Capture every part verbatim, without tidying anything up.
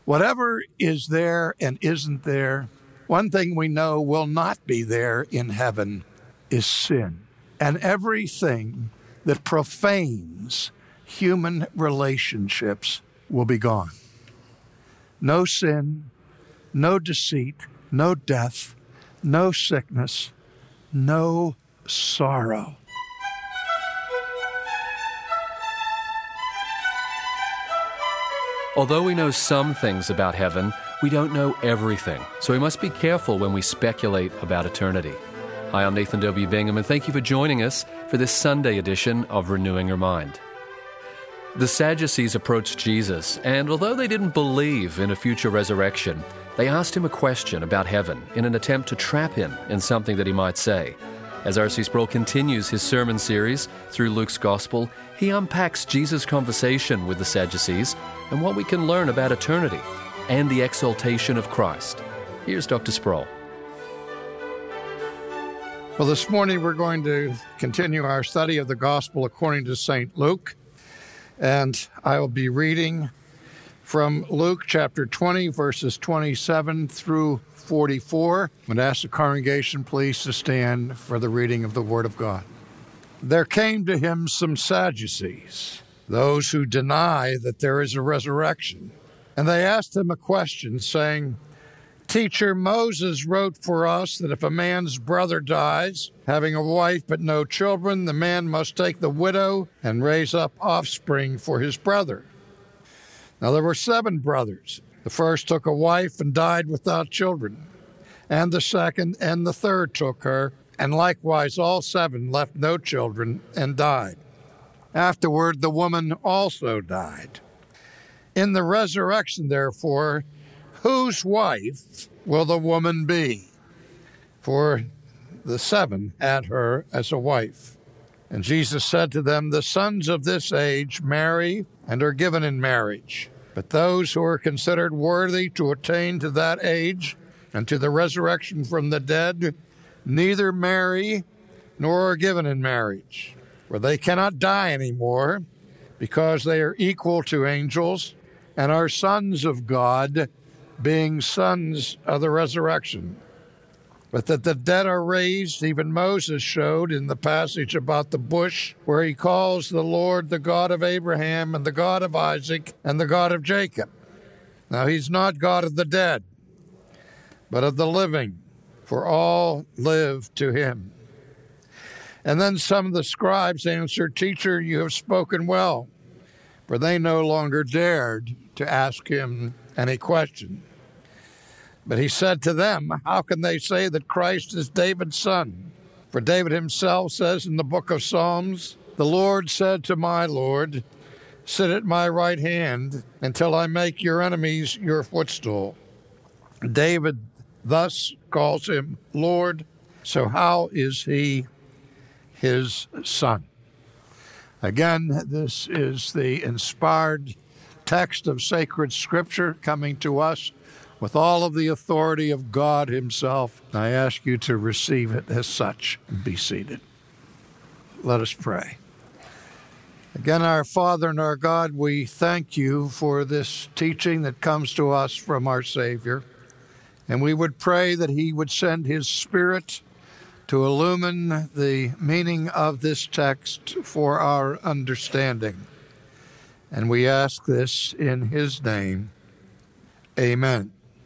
Whatever is there and isn't there, one thing we know will not be there in heaven is sin. And everything that profanes human relationships will be gone. No sin, no deceit, no death, no sickness, no sorrow. Although we know some things about heaven, we don't know everything, so we must be careful when we speculate about eternity. Hi, I'm Nathan W. Bingham, and thank you for joining us for this Sunday edition of Renewing Your Mind. The Sadducees approached Jesus, and although they didn't believe in a future resurrection, they asked him a question about heaven in an attempt to trap him in something that he might say. As R C Sproul continues his sermon series through Luke's Gospel, he unpacks Jesus' conversation with the Sadducees and what we can learn about eternity and the exaltation of Christ. Here's Doctor Sproul. Well, this morning we're going to continue our study of the Gospel according to Saint Luke, and I will be reading from Luke chapter twenty, verses twenty-seven through forty-four. I'm going to ask the congregation please to stand for the reading of the Word of God. There came to him some Sadducees, those who deny that there is a resurrection. And they asked him a question, saying, Teacher, Moses wrote for us that if a man's brother dies, having a wife but no children, the man must take the widow and raise up offspring for his brother. Now there were seven brothers. The first took a wife and died without children, and the second and the third took her, and likewise all seven left no children and died. Afterward, the woman also died. In the resurrection, therefore, whose wife will the woman be? For the seven had her as a wife. And Jesus said to them, The sons of this age marry and are given in marriage. But those who are considered worthy to attain to that age and to the resurrection from the dead neither marry nor are given in marriage, for they cannot die anymore, because they are equal to angels and are sons of God, being sons of the resurrection. But that the dead are raised, even Moses showed in the passage about the bush, where he calls the Lord the God of Abraham and the God of Isaac and the God of Jacob. Now he's not God of the dead, but of the living, for all live to him. And then some of the scribes answered, Teacher, you have spoken well, for they no longer dared to ask him any question. But he said to them, How can they say that Christ is David's son? For David himself says in the book of Psalms, The Lord said to my Lord, Sit at my right hand until I make your enemies your footstool. David thus calls him Lord, so how is he his son? Again, this is the inspired text of sacred Scripture coming to us with all of the authority of God himself. I ask you to receive it as such and be seated. Let us pray. Again, our Father and our God, we thank you for this teaching that comes to us from our Savior. And we would pray that he would send his Spirit to illumine the meaning of this text for our understanding. And we ask this in his name. Amen.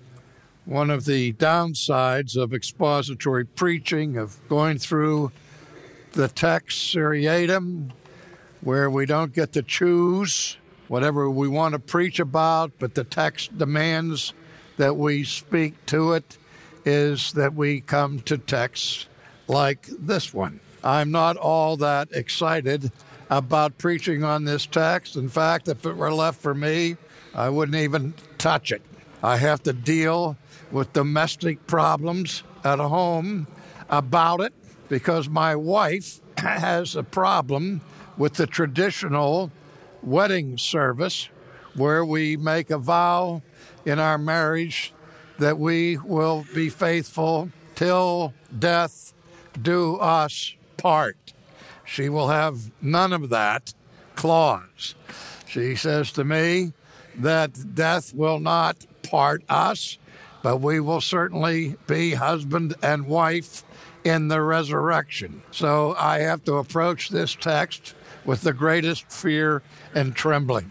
One of the downsides of expository preaching, of going through the text seriatim, where we don't get to choose whatever we want to preach about, but the text demands that we speak to it, is that we come to texts like this one. I'm not all that excited about preaching on this text. In fact, if it were left for me, I wouldn't even touch it. I have to deal with domestic problems at home about it because my wife has a problem with the traditional wedding service where we make a vow in our marriage that we will be faithful till death do us part. She will have none of that clause. She says to me, that death will not part us, but we will certainly be husband and wife in the resurrection. So I have to approach this text with the greatest fear and trembling.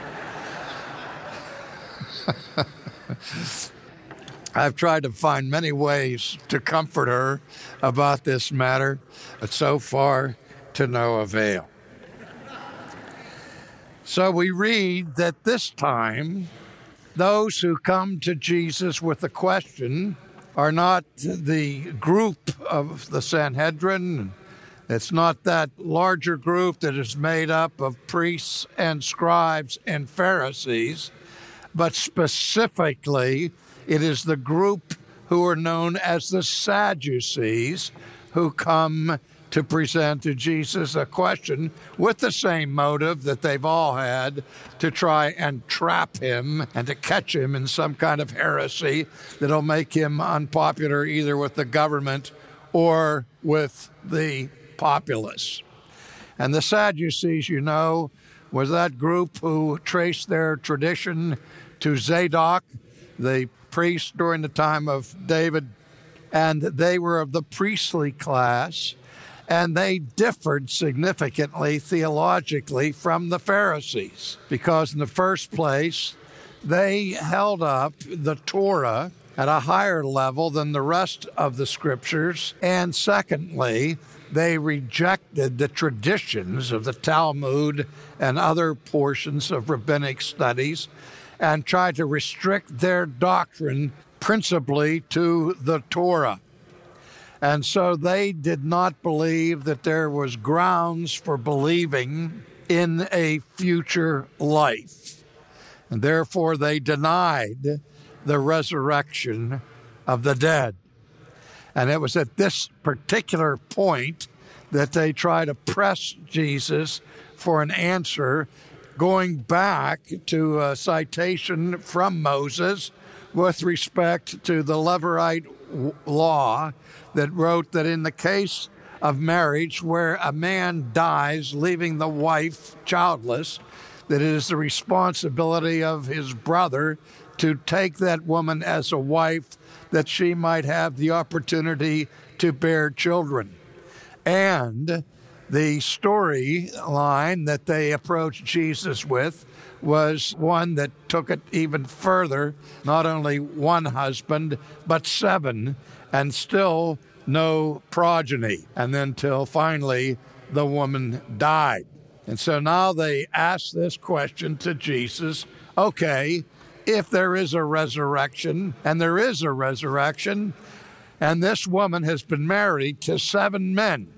I've tried to find many ways to comfort her about this matter, but so far to no avail. So we read that this time, those who come to Jesus with a question are not the group of the Sanhedrin. It's not that larger group that is made up of priests and scribes and Pharisees, but specifically, it is the group who are known as the Sadducees who come to present to Jesus a question with the same motive that they've all had, to try and trap him and to catch him in some kind of heresy that'll make him unpopular either with the government or with the populace. And the Sadducees, you know, was that group who traced their tradition to Zadok, the priest during the time of David, and they were of the priestly class, and they differed significantly theologically from the Pharisees, because in the first place, they held up the Torah at a higher level than the rest of the scriptures, and secondly, they rejected the traditions of the Talmud and other portions of rabbinic studies and tried to restrict their doctrine principally to the Torah. And so they did not believe that there was grounds for believing in a future life. And therefore they denied the resurrection of the dead. And it was at this particular point that they tried to press Jesus for an answer, going back to a citation from Moses with respect to the Levirate law that wrote that in the case of marriage where a man dies leaving the wife childless, that it is the responsibility of his brother to take that woman as a wife, that she might have the opportunity to bear children. And the storyline that they approached Jesus with was one that took it even further, not only one husband, but seven, and still no progeny, and then till finally the woman died. And so now they ask this question to Jesus, okay, if there is a resurrection, and there is a resurrection, and this woman has been married to seven men,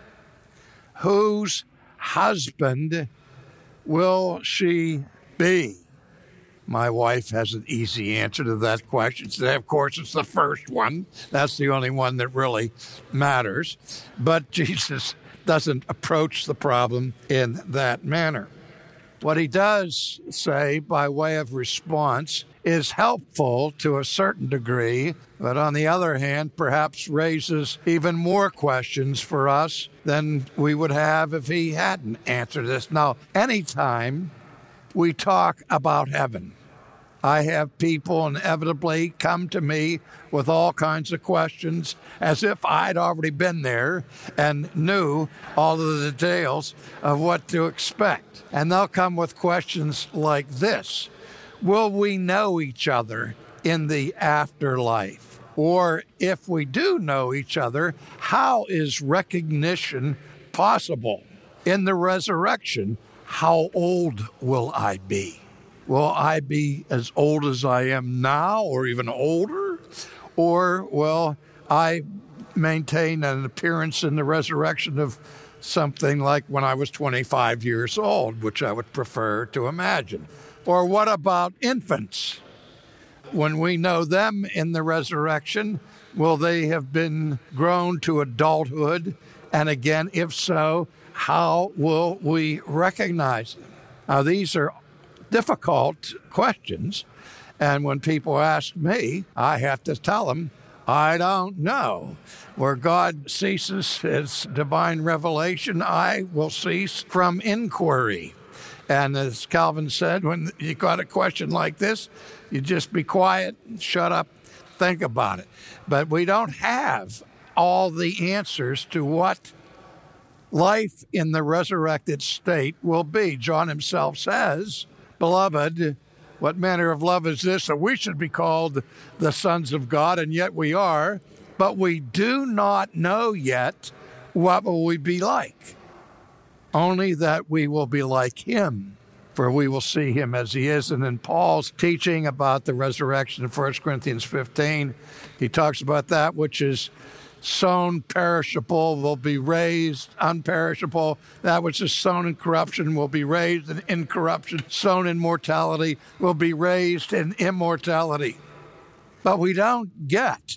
whose husband will she be? My wife has an easy answer to that question. She said, of course, it's the first one. That's the only one that really matters. But Jesus doesn't approach the problem in that manner. What he does say by way of response is helpful to a certain degree, but on the other hand, perhaps raises even more questions for us than we would have if he hadn't answered this. Now, anytime we talk about heaven, I have people inevitably come to me with all kinds of questions as if I'd already been there and knew all of the details of what to expect. And they'll come with questions like this: will we know each other in the afterlife? Or if we do know each other, how is recognition possible? In the resurrection, how old will I be? Will I be as old as I am now or even older? Or will I maintain an appearance in the resurrection of something like when I was twenty-five years old, which I would prefer to imagine? Or what about infants? When we know them in the resurrection, will they have been grown to adulthood? And again, if so, how will we recognize them? Now, these are difficult questions, and when people ask me, I have to tell them, I don't know. Where God ceases his divine revelation, I will cease from inquiry. And as Calvin said, when you got a question like this, you just be quiet, shut up, think about it. But we don't have all the answers to what life in the resurrected state will be. John himself says, "Beloved, what manner of love is this, that we should be called the sons of God, and yet we are, but we do not know yet what will we be like. Only that we will be like him, for we will see him as he is." And in Paul's teaching about the resurrection in First Corinthians fifteen, he talks about that which is sown perishable will be raised unperishable. That which is sown in corruption will be raised in incorruption. Sown in mortality will be raised in immortality. But we don't get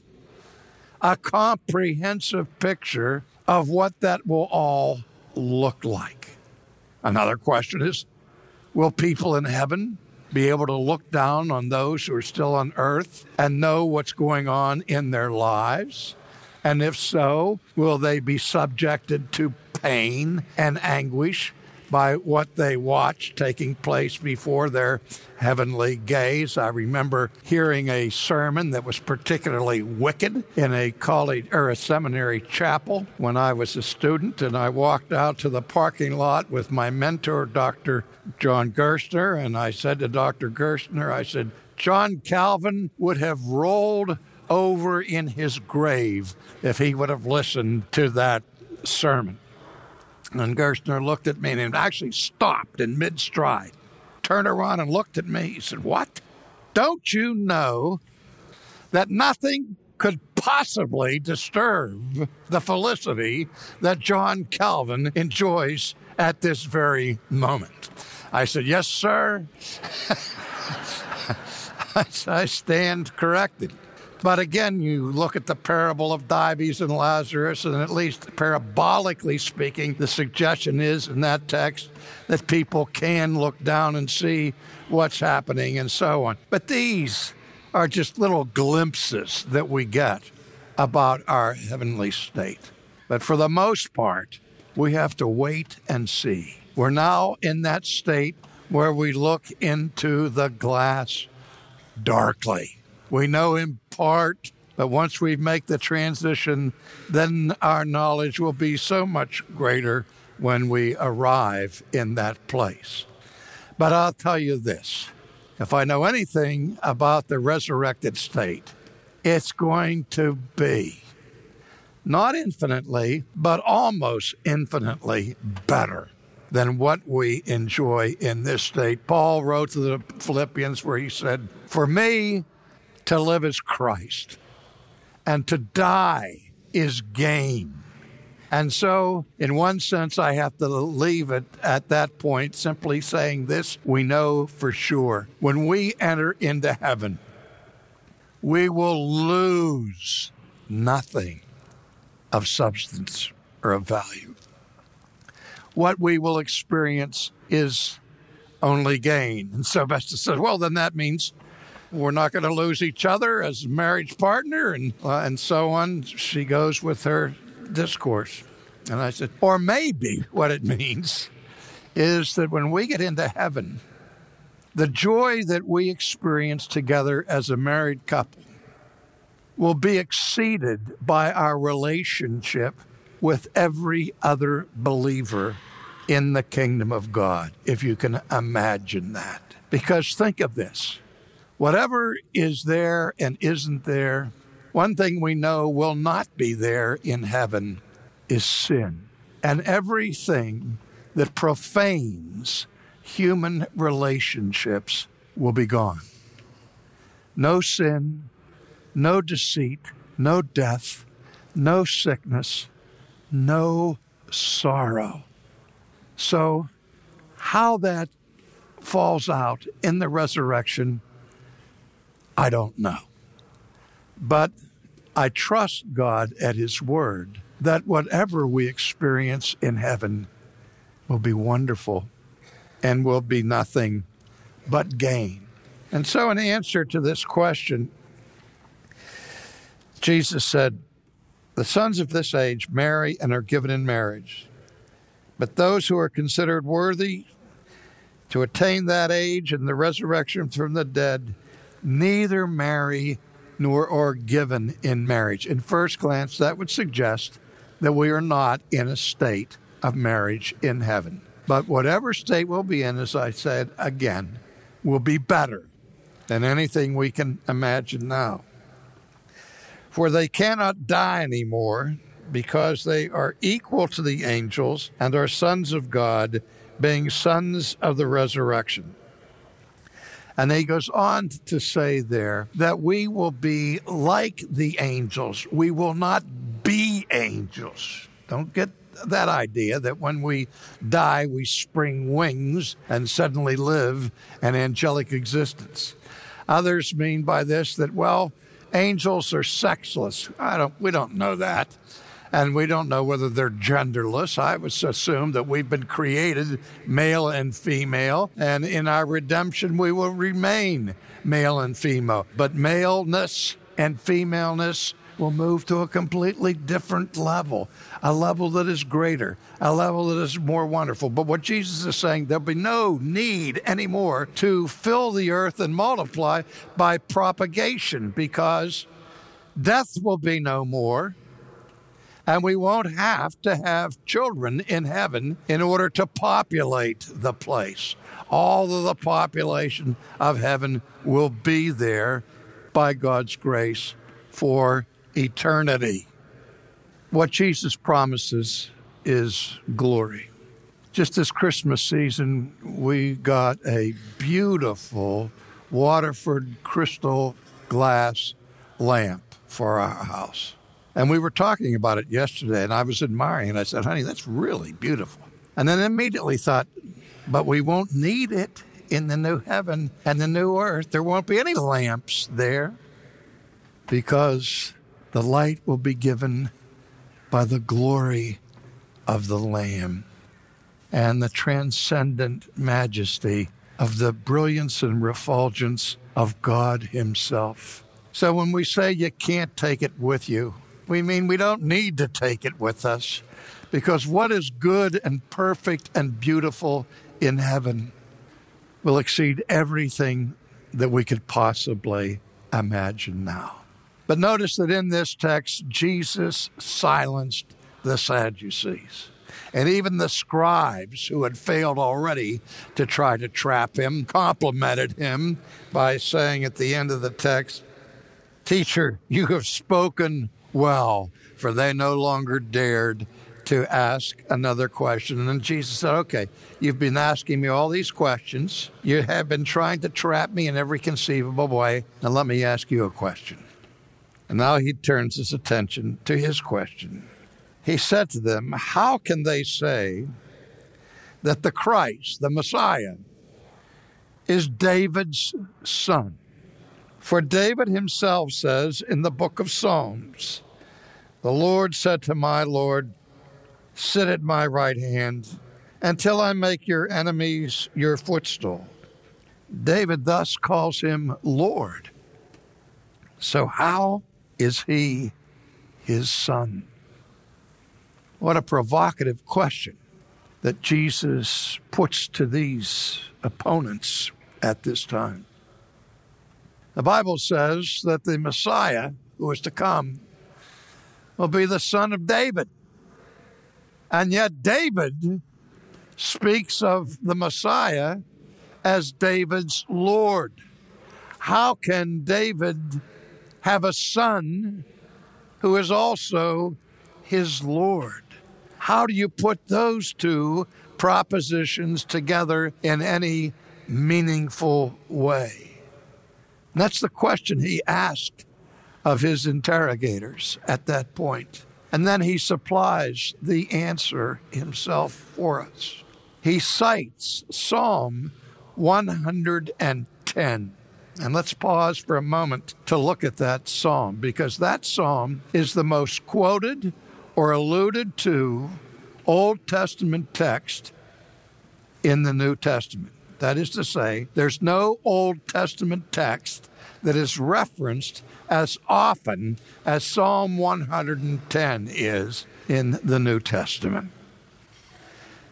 a comprehensive picture of what that will all look like. Another question is, will people in heaven be able to look down on those who are still on earth and know what's going on in their lives? And if so, will they be subjected to pain and anguish by what they watch taking place before their heavenly gaze? I remember hearing a sermon that was particularly wicked in a college or a seminary chapel when I was a student, and I walked out to the parking lot with my mentor, Doctor John Gerstner, and I said to Doctor Gerstner, I said, "John Calvin would have rolled over in his grave if he would have listened to that sermon." And Gerstner looked at me and actually stopped in mid-stride, turned around and looked at me. He said, "What? Don't you know that nothing could possibly disturb the felicity that John Calvin enjoys at this very moment?" I said, "Yes, sir." I stand corrected. But again, you look at the parable of Dives and Lazarus, and at least parabolically speaking, the suggestion is in that text that people can look down and see what's happening and so on. But these are just little glimpses that we get about our heavenly state. But for the most part, we have to wait and see. We're now in that state where we look into the glass darkly. We know in part, but once we make the transition, then our knowledge will be so much greater when we arrive in that place. But I'll tell you this, if I know anything about the resurrected state, it's going to be not infinitely, but almost infinitely better than what we enjoy in this state. Paul wrote to the Philippians where he said, "For me, to live is Christ, and to die is gain." And so, in one sense, I have to leave it at that point, simply saying this, we know for sure. When we enter into heaven, we will lose nothing of substance or of value. What we will experience is only gain. And Sylvester says, well, then that means we're not going to lose each other as a marriage partner, and uh, and so on. She goes with her discourse. And I said, or maybe what it means is that when we get into heaven, the joy that we experience together as a married couple will be exceeded by our relationship with every other believer in the kingdom of God, if you can imagine that. Because think of this. Whatever is there and isn't there, one thing we know will not be there in heaven is sin. And everything that profanes human relationships will be gone. No sin, no deceit, no death, no sickness, no sorrow. So how that falls out in the resurrection, I don't know. But I trust God at His word that whatever we experience in heaven will be wonderful and will be nothing but gain. And so in answer to this question, Jesus said, the sons of this age marry and are given in marriage, but those who are considered worthy, to attain that age and the resurrection from the dead, neither marry nor are given in marriage. In first glance, that would suggest that we are not in a state of marriage in heaven. But whatever state we'll be in, as I said again, will be better than anything we can imagine now. For they cannot die anymore, because they are equal to the angels and are sons of God, being sons of the resurrection. And he goes on to say there that we will be like the angels. We will not be angels. Don't get that idea that when we die, we spring wings and suddenly live an angelic existence. Others mean by this that, well, angels are sexless. I don't, we don't know that. And we don't know whether they're genderless. I would assume that we've been created male and female, and in our redemption we will remain male and female. But maleness and femaleness will move to a completely different level, a level that is greater, a level that is more wonderful. But what Jesus is saying, there'll be no need anymore to fill the earth and multiply by propagation, because death will be no more. And we won't have to have children in heaven in order to populate the place. All of the population of heaven will be there by God's grace for eternity. What Jesus promises is glory. Just this Christmas season, we got a beautiful Waterford crystal glass lamp for our house. And we were talking about it yesterday, and I was admiring it. I said, honey, that's really beautiful. And then immediately thought, but we won't need it in the new heaven and the new earth. There won't be any lamps there, because the light will be given by the glory of the Lamb and the transcendent majesty of the brilliance and refulgence of God himself. So when we say you can't take it with you, we mean we don't need to take it with us, because what is good and perfect and beautiful in heaven will exceed everything that we could possibly imagine now. But notice that in this text, Jesus silenced the Sadducees. And even the scribes, who had failed already to try to trap him, complimented him by saying at the end of the text, "Teacher, you have spoken well," for they no longer dared to ask another question. And then Jesus said, okay, you've been asking me all these questions. You have been trying to trap me in every conceivable way. Now let me ask you a question. And now he turns his attention to his question. He said to them, how can they say that the Christ, the Messiah, is David's son? For David himself says in the book of Psalms, the Lord said to my Lord, sit at my right hand until I make your enemies your footstool. David thus calls him Lord. So how is he his son? What a provocative question that Jesus puts to these opponents at this time. The Bible says that the Messiah who is to come will be the son of David. And yet David speaks of the Messiah as David's Lord. How can David have a son who is also his Lord? How do you put those two propositions together in any meaningful way? And that's the question he asked of his interrogators at that point. And then he supplies the answer himself for us. He cites Psalm one hundred ten. And let's pause for a moment to look at that psalm, because that psalm is the most quoted or alluded to Old Testament text in the New Testament. That is to say, there's no Old Testament text that is referenced as often as Psalm one hundred ten is in the New Testament.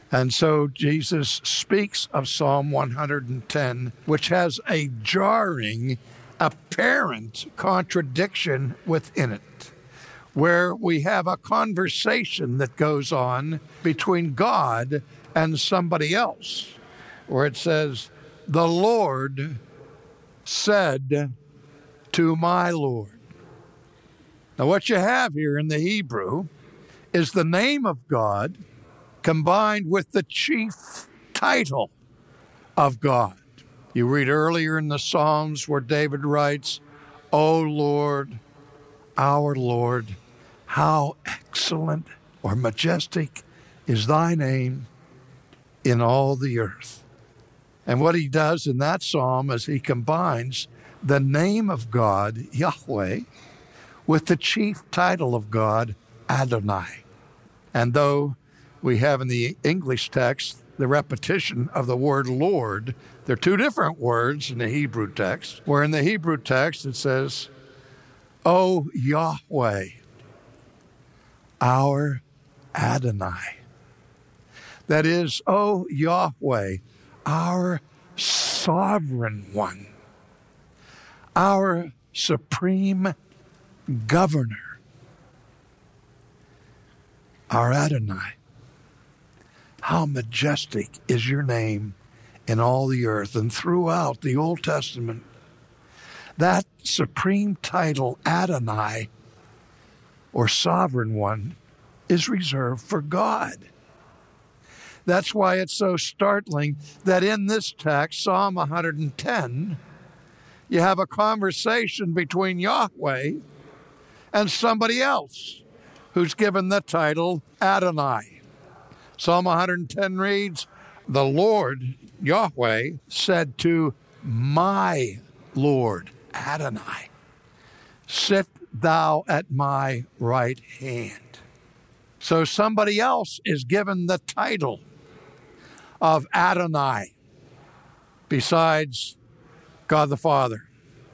And so Jesus speaks of Psalm one hundred ten, which has a jarring, apparent contradiction within it, where we have a conversation that goes on between God and somebody else, where it says, "The Lord said to my Lord." Now, what you have here in the Hebrew is the name of God combined with the chief title of God. You read earlier in the Psalms where David writes, "O Lord, our Lord, how excellent or majestic is thy name in all the earth." And what he does in that psalm is he combines the name of God, Yahweh, with the chief title of God, Adonai. And though we have in the English text the repetition of the word Lord, they're two different words in the Hebrew text, where in the Hebrew text it says, "O Yahweh, our Adonai." That is, "O Yahweh, our sovereign one, our supreme governor, our Adonai. How majestic is your name in all the earth." And throughout the Old Testament, that supreme title, Adonai, or sovereign one, is reserved for God. That's why it's so startling that in this text, Psalm one hundred ten, you have a conversation between Yahweh and somebody else who's given the title Adonai. Psalm one hundred ten reads, "The Lord, Yahweh, said to my Lord, Adonai, sit thou at my right hand." So somebody else is given the title of Adonai besides God the Father.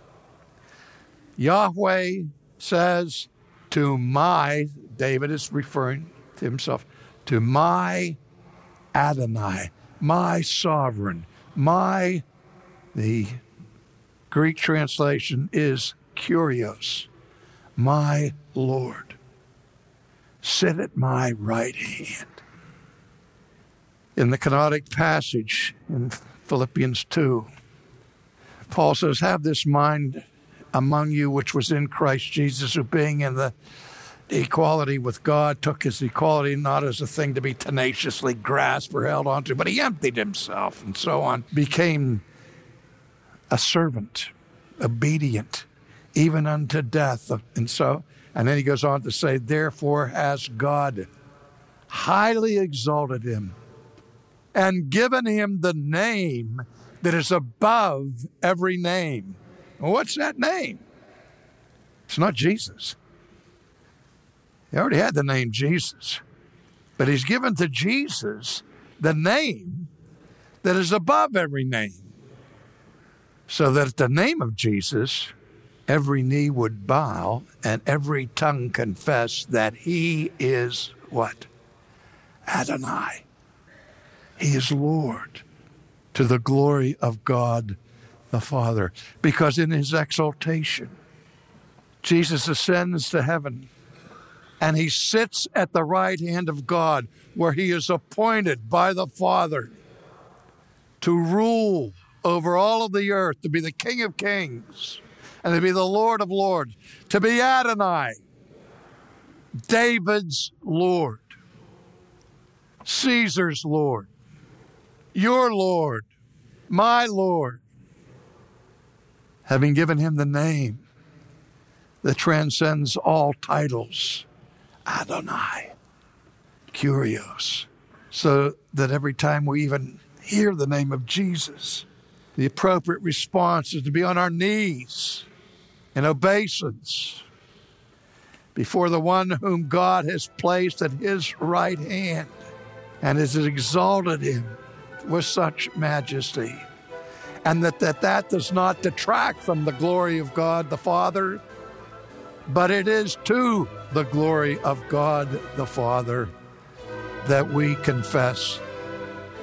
Yahweh says to my, David is referring to himself, to my Adonai, my sovereign, my, the Greek translation is Kyrios, my Lord. Sit at my right hand. In the canonic passage in Philippians two, Paul says, "Have this mind among you which was in Christ Jesus, who being in the equality with God, took his equality not as a thing to be tenaciously grasped or held onto, but he emptied himself," and so on, "became a servant, obedient, even unto death." And so, and then he goes on to say, "Therefore has God highly exalted him and given him the name that is above every name." Well, what's that name? It's not Jesus. He already had the name Jesus. But he's given to Jesus the name that is above every name, so that at the name of Jesus, every knee would bow and every tongue confess that he is what? Adonai. He is Lord, to the glory of God the Father. Because in his exaltation, Jesus ascends to heaven and he sits at the right hand of God, where he is appointed by the Father to rule over all of the earth, to be the King of Kings and to be the Lord of Lords, to be Adonai, David's Lord, Caesar's Lord, your Lord, my Lord, having given him the name that transcends all titles, Adonai, Kyrios, so that every time we even hear the name of Jesus, the appropriate response is to be on our knees in obeisance before the one whom God has placed at his right hand and has exalted him with such majesty. And that, that that does not detract from the glory of God the Father, but it is to the glory of God the Father that we confess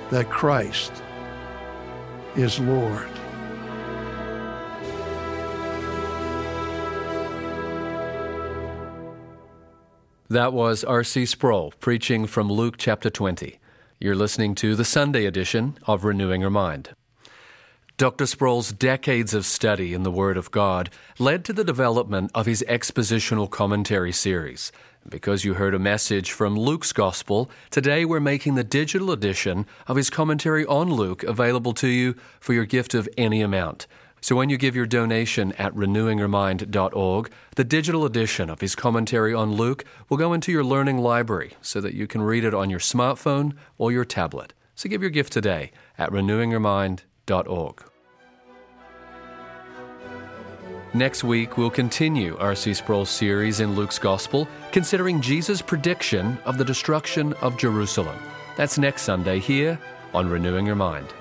that Christ is Lord. That was R C Sproul preaching from Luke chapter twenty. You're listening to the Sunday edition of Renewing Your Mind. Doctor Sproul's decades of study in the Word of God led to the development of his expositional commentary series. Because you heard a message from Luke's Gospel, today we're making the digital edition of his commentary on Luke available to you for your gift of any amount. So when you give your donation at renewing your mind dot org, the digital edition of his commentary on Luke will go into your learning library so that you can read it on your smartphone or your tablet. So give your gift today at renewing your mind dot org. Next week, we'll continue R C Sproul's series in Luke's Gospel, considering Jesus' prediction of the destruction of Jerusalem. That's next Sunday here on Renewing Your Mind.